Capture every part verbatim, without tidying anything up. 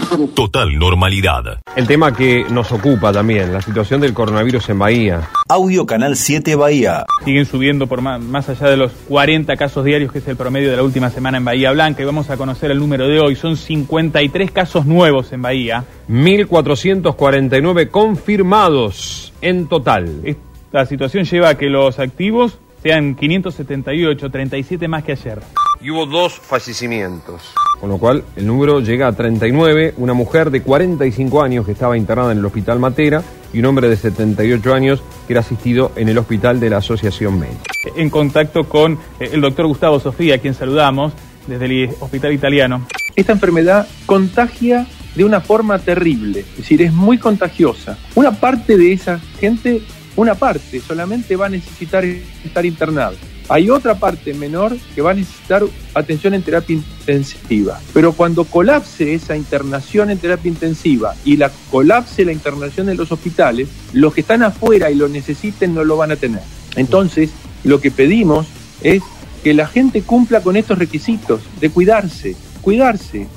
Total normalidad. El tema que nos ocupa también, la situación del coronavirus en Bahía. Audio Canal siete Bahía. Siguen subiendo por más, más allá de los cuarenta casos diarios, que es el promedio de la última semana en Bahía Blanca, y vamos a conocer el número de hoy. Son cincuenta y tres casos nuevos en Bahía. mil cuatrocientos cuarenta y nueve confirmados en total. Esta situación lleva a que los activos sean quinientos setenta y ocho, treinta y siete más que ayer. Y hubo dos fallecimientos, con lo cual el número llega a treinta y nueve, una mujer de cuarenta y cinco años que estaba internada en el Hospital Matera y un hombre de setenta y ocho años que era asistido en el hospital de la Asociación Médica. En contacto con el doctor Gustavo Sofía, a quien saludamos desde el Hospital Italiano. Esta enfermedad contagia de una forma terrible, es decir, es muy contagiosa. Una parte de esa gente, una parte solamente va a necesitar estar internado. Hay otra parte menor que va a necesitar atención en terapia intensiva. Pero cuando colapse esa internación en terapia intensiva y la colapse la internación en los hospitales, los que están afuera y lo necesiten no lo van a tener. Entonces, lo que pedimos es que la gente cumpla con estos requisitos de cuidarse, cuidarse.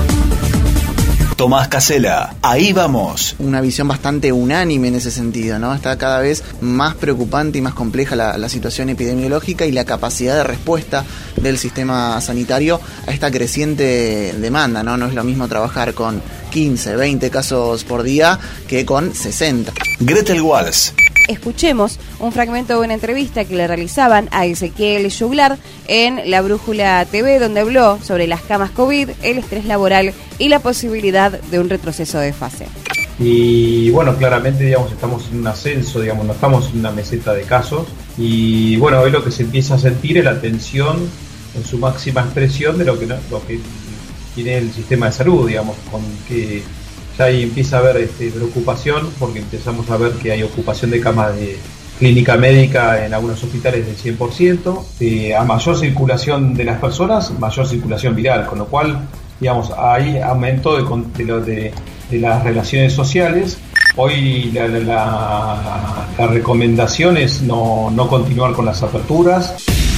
Tomás Casella, ahí vamos. Una visión bastante unánime en ese sentido, ¿no? Está cada vez más preocupante y más compleja la, la situación epidemiológica y la capacidad de respuesta del sistema sanitario a esta creciente demanda, ¿no? No es lo mismo trabajar con quince, veinte casos por día que con sesenta. Gretel Walls. Escuchemos un fragmento de una entrevista que le realizaban a Ezequiel Juglar en La Brújula T V, donde habló sobre las camas COVID, el estrés laboral y la posibilidad de un retroceso de fase. Y bueno, claramente, digamos, estamos en un ascenso, digamos, no estamos en una meseta de casos. Y bueno, hoy lo que se empieza a sentir es la tensión en su máxima expresión de lo que, lo que tiene el sistema de salud, digamos, con que ya ahí empieza a haber este, preocupación porque empezamos a ver que hay ocupación de camas de clínica médica en algunos hospitales del cien por ciento. Eh, a mayor circulación de las personas, mayor circulación viral, con lo cual, digamos, hay aumento de, de, de, de las relaciones sociales. Hoy la, la, la, la recomendación es no, no continuar con las aperturas.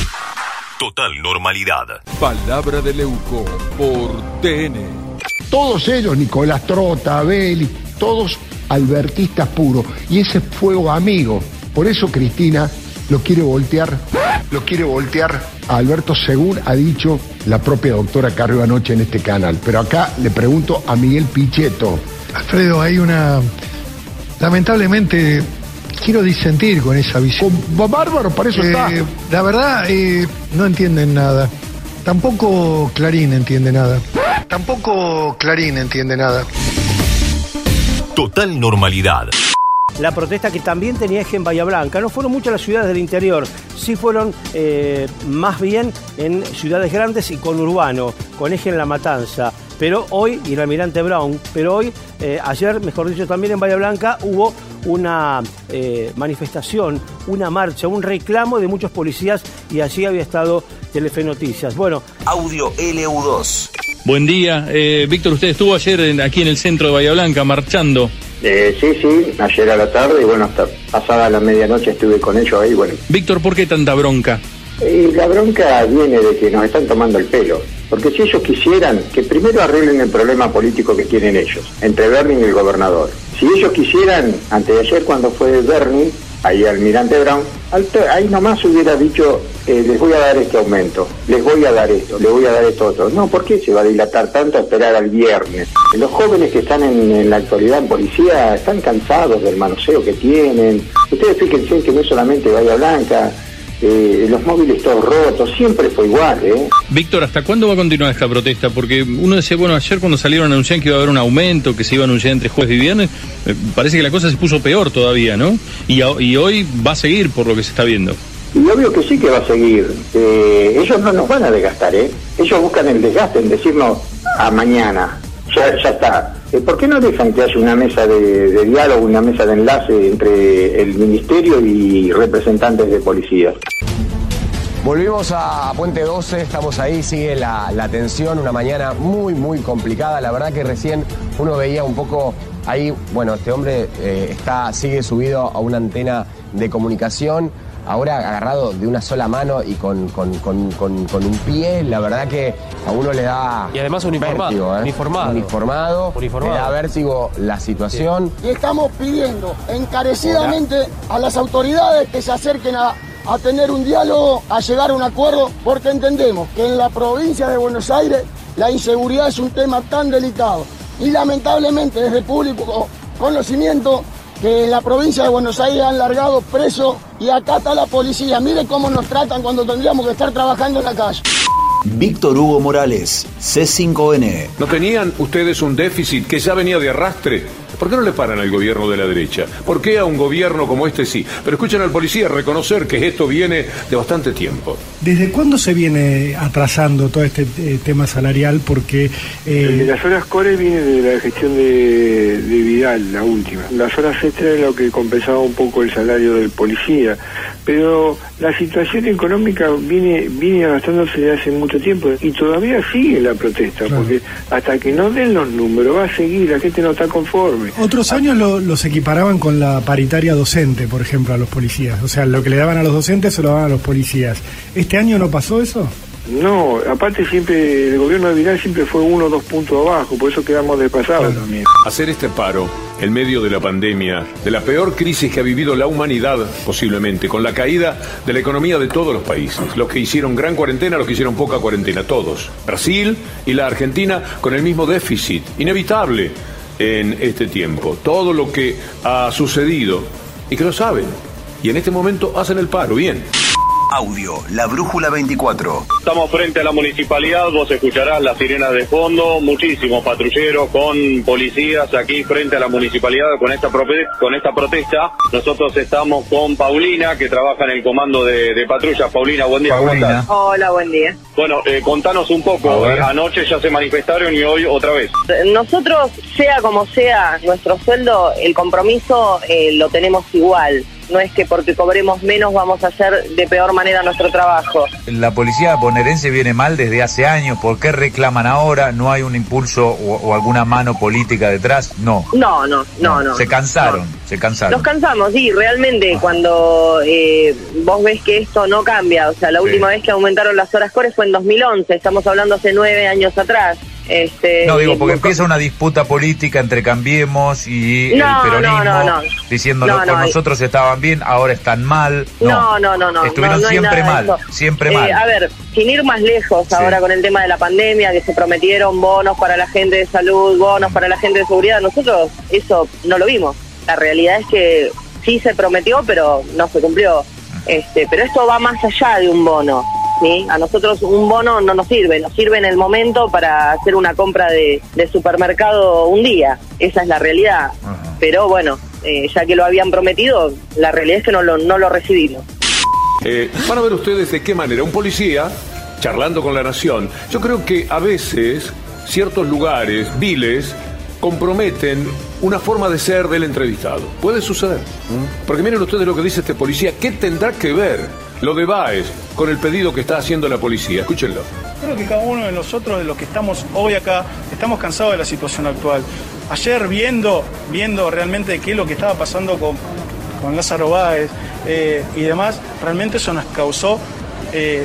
Total normalidad. Palabra de Leuco por T N. Todos ellos, Nicolás Trota, Belli, todos albertistas puros. Y ese fuego amigo. Por eso Cristina lo quiere voltear, lo quiere voltear a Alberto, según ha dicho la propia doctora Carrió anoche en este canal. Pero acá le pregunto a Miguel Pichetto. Alfredo, hay una... Lamentablemente, quiero disentir con esa visión. Bárbaro, para eso eh, está. La verdad, eh, no entienden nada. Tampoco Clarín entiende nada. Tampoco Clarín entiende nada. Total normalidad. La protesta que también tenía eje en Bahía Blanca. No fueron muchas las ciudades del interior, sí fueron eh, más bien en ciudades grandes y con urbano, con eje en La Matanza. Pero hoy, y en Almirante Brown, pero hoy, eh, ayer, mejor dicho, también en Bahía Blanca hubo una eh, manifestación, una marcha, un reclamo de muchos policías y allí había estado Telefe Noticias. Bueno. Audio L U dos. Buen día. Eh, Víctor, usted estuvo ayer en, aquí en el centro de Bahía Blanca marchando. Eh, sí, sí, ayer a la tarde y bueno, hasta pasada la medianoche estuve con ellos ahí, bueno. Víctor, ¿por qué tanta bronca? Eh, la bronca viene de que nos están tomando el pelo. Porque si ellos quisieran, que primero arreglen el problema político que tienen ellos, entre Bernie y el gobernador. Si ellos quisieran, antes de ayer cuando fue Bernie, ahí Almirante Brown, ahí nomás hubiera dicho, eh, les voy a dar este aumento, les voy a dar esto, les voy a dar esto otro. No, ¿por qué se va a dilatar tanto a esperar al viernes? Los jóvenes que están en, en la actualidad en policía están cansados del manoseo que tienen. Ustedes fíjense que no es solamente Bahía Blanca, Eh, los móviles todos rotos, siempre fue igual, ¿eh? Víctor, ¿hasta cuándo va a continuar esta protesta? Porque uno decía, bueno, ayer cuando salieron a anunciar que iba a haber un aumento, que se iba a anunciar entre jueves y viernes, eh, parece que la cosa se puso peor todavía, ¿no? Y, a, y hoy va a seguir por lo que se está viendo. Y obvio que sí que va a seguir. Eh, ellos no nos van a desgastar, ¿eh? Ellos buscan el desgaste en decirnos a mañana, ya, ya está. Eh, ¿Por qué no dejan que haya una mesa de, de diálogo, una mesa de enlace entre el ministerio y representantes de policías? Volvimos a Puente doce, estamos ahí, sigue la, la tensión, una mañana muy, muy complicada. La verdad que recién uno veía un poco ahí, bueno, este hombre eh, está, sigue subido a una antena de comunicación. ahora agarrado de una sola mano y con, con, con, con, con un pie, la verdad que a uno le da... Y además uniformado. Vértigo, ¿eh? Uniformado. Uniformado. Uniformado. Le da vértigo la situación. Sí. Y estamos pidiendo encarecidamente Hola. a las autoridades que se acerquen a, a tener un diálogo, a llegar a un acuerdo, porque entendemos que en la provincia de Buenos Aires la inseguridad es un tema tan delicado. Y lamentablemente desde público conocimiento que en la provincia de Buenos Aires han largado presos y acá está la policía. Miren cómo nos tratan cuando tendríamos que estar trabajando en la calle. Víctor Hugo Morales, C cinco N. ¿No tenían ustedes un déficit que ya venía de arrastre? ¿Por qué no le paran al gobierno de la derecha? ¿Por qué a un gobierno como este sí? Pero escuchen al policía reconocer que esto viene de bastante tiempo. ¿Desde cuándo se viene atrasando todo este eh, tema salarial? Porque eh... El de las horas core viene de la gestión de, de Vidal, la última. Las horas extras es lo que compensaba un poco el salario del policía. Pero la situación económica viene, viene arrastrándose desde hace mucho tiempo y todavía sigue la protesta, claro. Porque hasta que no den los números va a seguir, la gente no está conforme. Otros años lo, los equiparaban con la paritaria docente, por ejemplo, a los policías. O sea, lo que le daban a los docentes se lo daban a los policías. ¿Este año no pasó eso? No, aparte siempre, el gobierno de Vidal siempre fue uno o dos puntos abajo, por eso quedamos despasados claro. también. Hacer este paro en medio de la pandemia, de la peor crisis que ha vivido la humanidad posiblemente, con la caída de la economía de todos los países, los que hicieron gran cuarentena, los que hicieron poca cuarentena, todos. Brasil y la Argentina con el mismo déficit, inevitable en este tiempo. Todo lo que ha sucedido, y que lo saben, y en este momento hacen el paro, bien. Audio, La Brújula veinticuatro. Estamos frente a la municipalidad, vos escucharás las sirenas de fondo, muchísimos patrulleros con policías aquí frente a la municipalidad con esta, con esta protesta. Nosotros estamos con Paulina, que trabaja en el comando de, de patrulla. Paulina, buen día. ¿Cómo estás? Hola, buen día. Bueno, eh, contanos un poco, eh, anoche ya se manifestaron y hoy otra vez. Nosotros, sea como sea nuestro sueldo, el compromiso eh, lo tenemos igual. No es que porque cobremos menos vamos a hacer de peor manera nuestro trabajo. La policía bonaerense viene mal desde hace años. ¿Por qué reclaman ahora? ¿No hay un impulso o, o alguna mano política detrás? No. No, no, no, no. Se cansaron, no. se cansaron. Nos cansamos, sí, realmente ah. cuando eh, vos ves que esto no cambia. O sea, la última sí. vez que aumentaron las horas core fue en dos mil once. Estamos hablando hace nueve años atrás. Este, no, digo, porque empieza una disputa política entre Cambiemos y no, el peronismo, no, no, no. diciendo no, no, no, con nosotros estaban bien, ahora están mal. No, no, no, no. Estuvieron no, no siempre mal, siempre eh, mal. A ver, sin ir más lejos sí. ahora con el tema de la pandemia, que se prometieron bonos para la gente de salud, bonos para la gente de seguridad, nosotros eso no lo vimos. La realidad es que sí se prometió, pero no se cumplió. Este, pero esto va más allá de un bono. ¿Sí? A nosotros un bono no nos sirve, nos sirve en el momento para hacer una compra de, de supermercado un día, esa es la realidad. Uh-huh. Pero bueno, eh, ya que lo habían prometido, la realidad es que no lo, no lo recibimos. Eh, van a ver ustedes de qué manera un policía, charlando con La Nación, yo creo que a veces ciertos lugares viles comprometen una forma de ser del entrevistado. Puede suceder. ¿Mm? Porque miren ustedes lo que dice este policía, ¿qué tendrá que ver lo de Báez con el pedido que está haciendo la policía? Escúchenlo. Creo que cada uno de nosotros, de los que estamos hoy acá, estamos cansados de la situación actual. Ayer viendo, viendo realmente qué es lo que estaba pasando con, con Lázaro Báez eh, y demás, realmente eso nos causó, eh,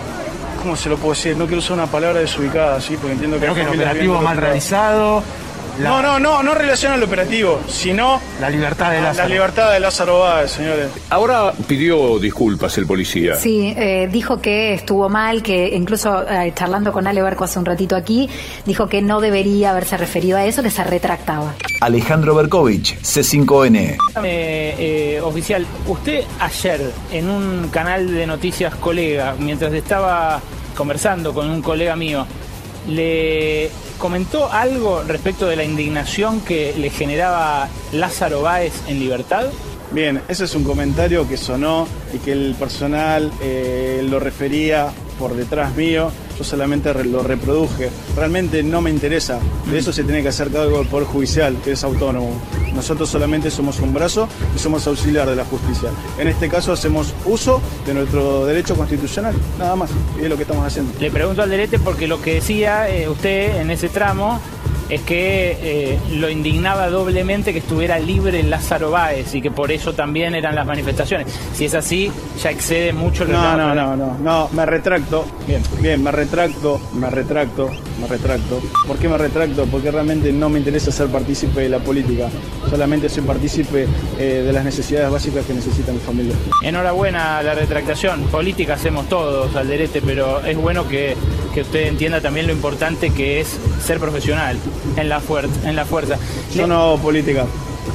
¿cómo se lo puedo decir? No quiero usar una palabra desubicada, ¿sí? Porque entiendo que... Creo que el operativo mal realizado... La... No, no, no, no relaciona al operativo, sino... La libertad de Lázaro. La libertad de Lázaro Báez, señores. Ahora pidió disculpas el policía. Sí, eh, dijo que estuvo mal, que incluso eh, charlando con Ale Berco hace un ratito aquí, dijo que no debería haberse referido a eso, que se retractaba. Alejandro Berkovich, C cinco N. Eh, eh, oficial, usted ayer en un canal de noticias colega, mientras estaba conversando con un colega mío, le comentó algo respecto de la indignación que le generaba Lázaro Báez en libertad. Bien, ese es un comentario que sonó y que el personal eh, lo refería por detrás mío. Yo solamente lo reproduje. Realmente no me interesa. De eso se tiene que hacer cargo del Poder Judicial, que es autónomo. Nosotros solamente somos un brazo y somos auxiliar de la justicia. En este caso hacemos uso de nuestro derecho constitucional, nada más. Y es lo que estamos haciendo. Le pregunto al Derete porque lo que decía eh, usted en ese tramo es que eh, lo indignaba doblemente que estuviera libre Lázaro Báez y que por eso también eran las manifestaciones. Si es así, ya excede mucho lo que... No, no, no, no, no, me retracto. Bien, bien, me retracto, me retracto, me retracto. ¿Por qué me retracto? Porque realmente no me interesa ser partícipe de la política. Solamente soy partícipe eh, de las necesidades básicas que necesita mi familia. Enhorabuena a la retractación. Política hacemos todos, Alderete, pero es bueno que, que usted entienda también lo importante que es ser profesional en la, fuer en la fuerza. Yo Le... no hago política.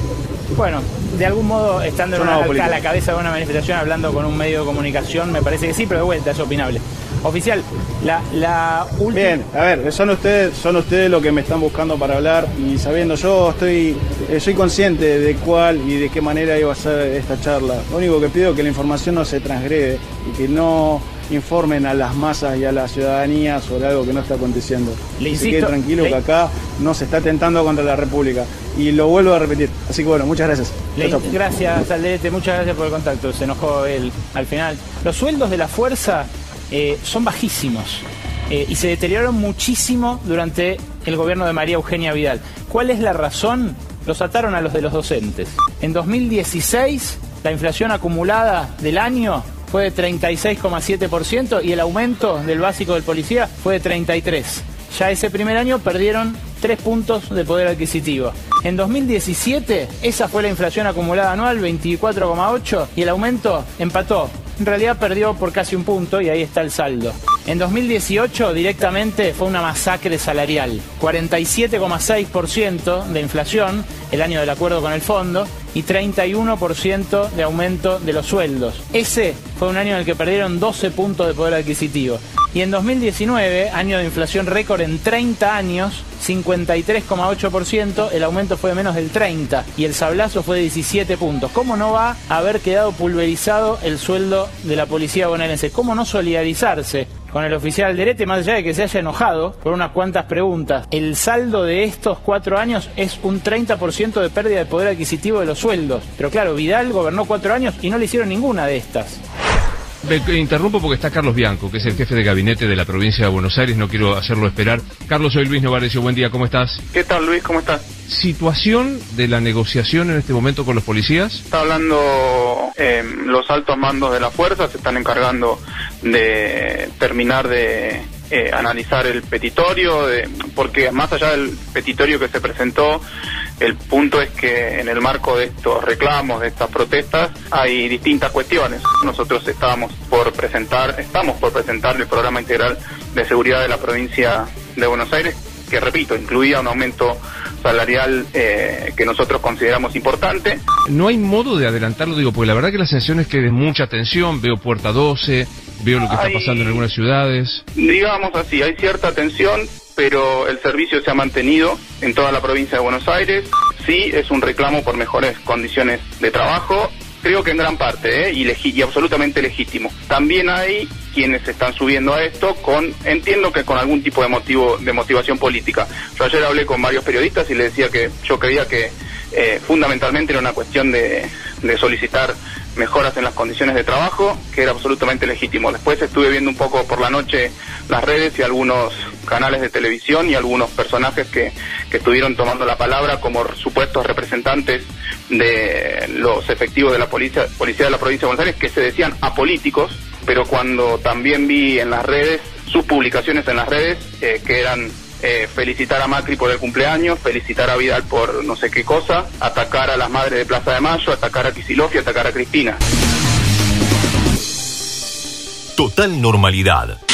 Bueno, de algún modo, estando en no una, a la cabeza de una manifestación, hablando con un medio de comunicación, me parece que sí, pero de vuelta es opinable. Oficial, la, la última... Bien, a ver, son ustedes, son ustedes los que me están buscando para hablar y sabiendo, yo estoy, eh, soy consciente de cuál y de qué manera iba a ser esta charla. Lo único que pido es que la información no se transgrede y que no informen a las masas y a la ciudadanía sobre algo que no está aconteciendo. Le insisto, se quede tranquilo le... que acá no se está atentando contra la República. Y lo vuelvo a repetir. Así que bueno, muchas gracias. Le... Chau, chau. Gracias, Alderete, muchas gracias por el contacto. Se enojó él al final. Los sueldos de la fuerza eh, son bajísimos eh, y se deterioraron muchísimo durante el gobierno de María Eugenia Vidal. ¿Cuál es la razón? Los ataron a los de los docentes. En dos mil dieciséis, la inflación acumulada del año fue de treinta y seis coma siete por ciento y el aumento del básico del policía fue de treinta y tres por ciento. Ya ese primer año perdieron tres puntos de poder adquisitivo. En dos mil diecisiete, esa fue la inflación acumulada anual, veinticuatro coma ocho, y el aumento empató. En realidad perdió por casi un punto y ahí está el saldo. En dos mil dieciocho directamente fue una masacre salarial. cuarenta y siete coma seis por ciento de inflación, el año del acuerdo con el fondo, y treinta y uno por ciento de aumento de los sueldos. Ese fue un año en el que perdieron doce puntos de poder adquisitivo. Y en dos mil diecinueve, año de inflación récord en treinta años, cincuenta y tres coma ocho por ciento, el aumento fue de menos del treinta por ciento y el sablazo fue de diecisiete puntos. ¿Cómo no va a haber quedado pulverizado el sueldo de la policía bonaerense? ¿Cómo no solidarizarse con el oficial Alderete, más allá de que se haya enojado por unas cuantas preguntas? El saldo de estos cuatro años es un treinta por ciento de pérdida de poder adquisitivo de los sueldos. Pero claro, Vidal gobernó cuatro años y no le hicieron ninguna de estas. Me interrumpo porque está Carlos Bianco, que es el jefe de gabinete de la provincia de Buenos Aires, no quiero hacerlo esperar. Carlos, soy Luis Novarecio, buen día, ¿cómo estás? ¿Qué tal, Luis? ¿Cómo estás? ¿Situación de la negociación en este momento con los policías? Está hablando eh, los altos mandos de la fuerza, se están encargando de terminar de eh, analizar el petitorio, de, porque más allá del petitorio que se presentó, el punto es que en el marco de estos reclamos, de estas protestas, hay distintas cuestiones. Nosotros estábamos por presentar, estamos por presentar el programa integral de seguridad de la provincia de Buenos Aires, que repito, incluía un aumento salarial eh, que nosotros consideramos importante. No hay modo de adelantarlo, digo, porque la verdad que la sensación es que hay mucha tensión, veo Puerta doce, veo lo que está hay, pasando en algunas ciudades. Digamos así, hay cierta tensión, pero el servicio se ha mantenido en toda la provincia de Buenos Aires. Sí, es un reclamo por mejores condiciones de trabajo, creo que en gran parte, ¿eh? y, y absolutamente legítimo. También hay quienes se están subiendo a esto con, entiendo que con algún tipo de motivo, de motivación política. Yo ayer hablé con varios periodistas y les decía que yo creía que eh, fundamentalmente era una cuestión de, de solicitar mejoras en las condiciones de trabajo, que era absolutamente legítimo. Después estuve viendo un poco por la noche las redes y algunos canales de televisión y algunos personajes que, que estuvieron tomando la palabra como supuestos representantes de los efectivos de la policía, policía de la provincia de Buenos Aires, que se decían apolíticos, pero cuando también vi en las redes, sus publicaciones en las redes, eh, que eran eh, felicitar a Macri por el cumpleaños, felicitar a Vidal por no sé qué cosa, atacar a las madres de Plaza de Mayo, atacar a Kicillof y atacar a Cristina. Total normalidad.